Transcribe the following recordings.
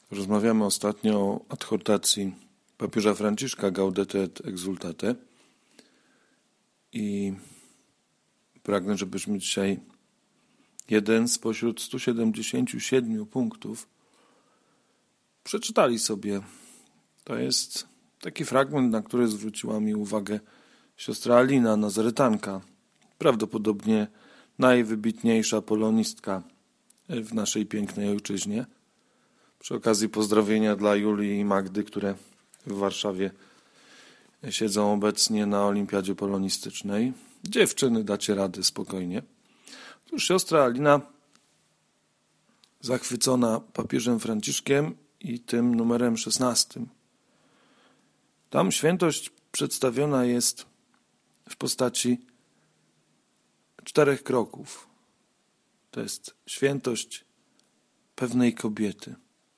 Rozmawiamy ostatnio o adhortacji papieża Franciszka Gaudete et Exsultate i pragnę, żebyśmy dzisiaj jeden spośród 177 punktów przeczytali sobie. To jest taki fragment, na który zwróciła mi uwagę siostra Alina, Nazaretanka, prawdopodobnie najwybitniejsza polonistka w naszej pięknej ojczyźnie. Przy okazji pozdrowienia dla Julii i Magdy, które w Warszawie siedzą obecnie na olimpiadzie polonistycznej. Dziewczyny, dacie radę spokojnie. Otóż siostra Alina, zachwycona papieżem Franciszkiem i tym numerem 16. Tam świętość przedstawiona jest w postaci 4 kroków. To jest świętość pewnej kobiety.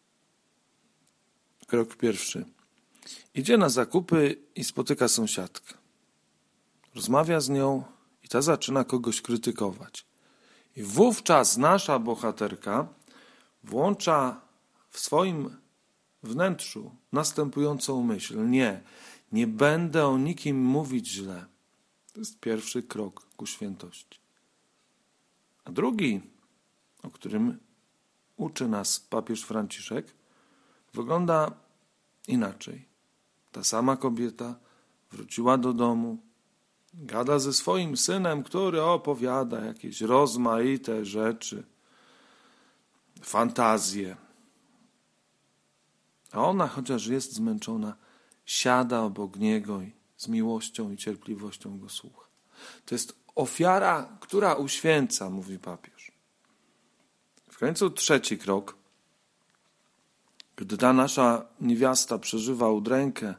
Krok pierwszy. Idzie na zakupy i spotyka sąsiadkę. Rozmawia z nią i ta zaczyna kogoś krytykować. I wówczas nasza bohaterka włącza w swoim wnętrzu następującą myśl. Nie będę o nikim mówić źle. To jest pierwszy krok ku świętości. A drugi, o którym uczy nas papież Franciszek, wygląda inaczej. Ta sama kobieta wróciła do domu, gada ze swoim synem, który opowiada jakieś rozmaite rzeczy, fantazje. A ona, chociaż jest zmęczona, siada obok niego i z miłością i cierpliwością go słucha. To jest ofiara, która uświęca, mówi papież. W końcu trzeci krok. Gdy ta nasza niewiasta przeżywa udrękę,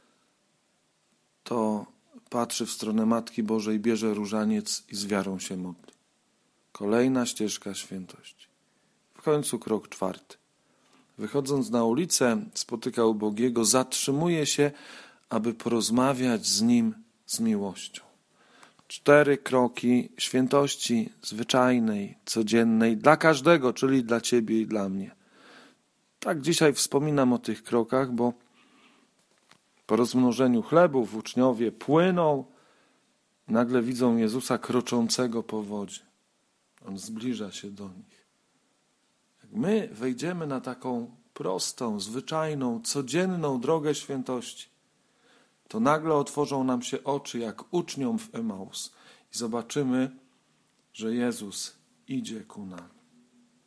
to patrzy w stronę Matki Bożej, bierze różaniec i z wiarą się modli. Kolejna ścieżka świętości. W końcu krok czwarty. Wychodząc na ulicę, spotyka ubogiego, zatrzymuje się, aby porozmawiać z nim z miłością. 4 kroki świętości zwyczajnej, codziennej, dla każdego, czyli dla ciebie i dla mnie. Tak dzisiaj wspominam o tych krokach, bo po rozmnożeniu chlebów uczniowie płyną, nagle widzą Jezusa kroczącego po wodzie. On zbliża się do nich. Jak my wejdziemy na taką prostą, zwyczajną, codzienną drogę świętości, to nagle otworzą nam się oczy jak uczniom w Emaus i zobaczymy, że Jezus idzie ku nam.